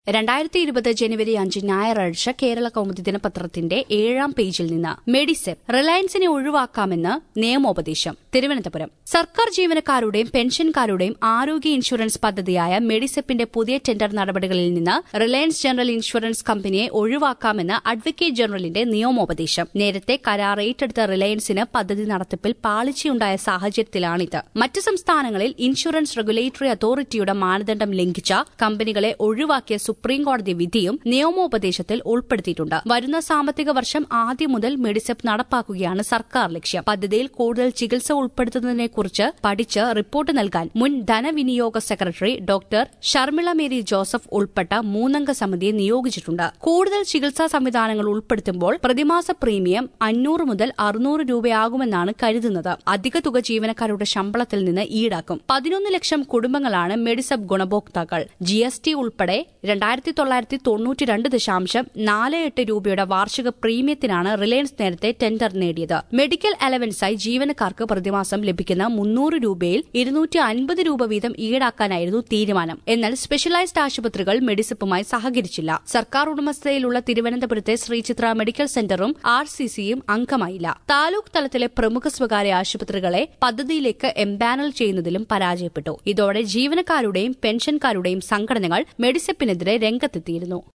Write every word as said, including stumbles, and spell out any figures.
രണ്ടായിരത്തി ഇരുപത് ജനുവരി അഞ്ച് ഞായറാഴ്ച കേരള കൗമുദി ദിനപത്രത്തിന്റെ ഏഴാം പേജിൽ നിന്ന് മെഡിസെപ് റിലയൻസിനെ ഒഴിവാക്കാമെന്ന് നിയമോപദേശം. തിരുവനന്തപുരം സർക്കാർ ജീവനക്കാരുടെയും പെൻഷൻകാരുടെയും ആരോഗ്യ ഇൻഷുറൻസ് പദ്ധതിയായ മെഡിസെപ്പിന്റെ പുതിയ ടെൻഡർ നടപടികളിൽ നിന്ന് റിലയൻസ് ജനറൽ ഇൻഷുറൻസ് കമ്പനിയെ ഒഴിവാക്കാമെന്ന് അഡ്വക്കേറ്റ് ജനറലിന്റെ നിയമോപദേശം. നേരത്തെ കരാർ ഏറ്റെടുത്ത റിലയൻസിന് പദ്ധതി നടത്തിപ്പിൽ പാളിച്ചയുണ്ടായ സാഹചര്യത്തിലാണിത്. മറ്റ് സംസ്ഥാനങ്ങളിൽ ഇൻഷുറൻസ് റെഗുലേറ്ററി അതോറിറ്റിയുടെ മാനദണ്ഡം ലംഘിച്ച കമ്പനികളെ ഒഴിവാക്കിയ സുപ്രീംകോടതി വിധിയും നിയമോപദേശത്തിൽ ഉൾപ്പെടുത്തിയിട്ടുണ്ട്. വരുന്ന സാമ്പത്തിക വർഷം ആദ്യം മുതൽ മെഡിസെപ് നടപ്പാക്കുകയാണ് സർക്കാർ ലക്ഷ്യം. പദ്ധതിയിൽ കൂടുതൽ ചികിത്സ ഉൾപ്പെടുത്തുന്നതിനെക്കുറിച്ച് പഠിച്ച് റിപ്പോർട്ട് നൽകാൻ മുൻ ധനവിനിയോഗ secretary doctor Sharmila Mary Joseph ഉൾപ്പെട്ട മൂന്നംഗ സമിതിയെ നിയോഗിച്ചിട്ടുണ്ട്. കൂടുതൽ ചികിത്സാ സംവിധാനങ്ങൾ ഉൾപ്പെടുത്തുമ്പോൾ പ്രതിമാസ പ്രീമിയം അഞ്ഞൂറ് മുതൽ അറുന്നൂറ് രൂപയാകുമെന്നാണ് കരുതുന്നത്. അധിക തുക ജീവനക്കാരുടെ ശമ്പളത്തിൽ നിന്ന് ഈടാക്കും. പതിനൊന്ന് ലക്ഷം കുടുംബങ്ങളാണ് മെഡിസെപ് ഗുണഭോക്താക്കൾ. ജി എസ് ടി ഉൾപ്പെടെ രണ്ടായിരത്തി തൊള്ളായിരത്തി തൊണ്ണൂറ്റി രണ്ട് ദശാംശം നാല് എട്ട് രൂപയുടെ വാർഷിക പ്രീമിയത്തിനാണ് റിലയൻസ് നേരത്തെ ടെൻഡർ നേടിയത്. മെഡിക്കൽ അലവൻസായി ജീവനക്കാർക്ക് പ്രതിമാസം ലഭിക്കുന്ന മുന്നൂറ് രൂപയിൽ ഇരുന്നൂറ്റി അൻപത് രൂപ വീതം ഈടാക്കാനായിരുന്നു തീരുമാനം. എന്നാൽ സ്പെഷ്യലൈസ്ഡ് ആശുപത്രികൾ മെഡിസെപ്പുമായി സഹകരിച്ചില്ല. സർക്കാർ ഉടമസ്ഥതയിലുള്ള തിരുവനന്തപുരത്തെ ശ്രീചിത്ര മെഡിക്കൽ സെന്ററും ആർ സി സിയും അംഗമായില്ല. താലൂക്ക് തലത്തിലെ പ്രമുഖ സ്വകാര്യ ആശുപത്രികളെ പദ്ധതിയിലേക്ക് എംപാനൽ ചെയ്യുന്നതിലും പരാജയപ്പെട്ടു. ഇതോടെ ജീവനക്കാരുടെയും പെൻഷൻകാരുടെയും സംഘടനകൾ മെഡിസെപ്പിനെതിരെ രംഗത്തെത്തിയിരുന്നു.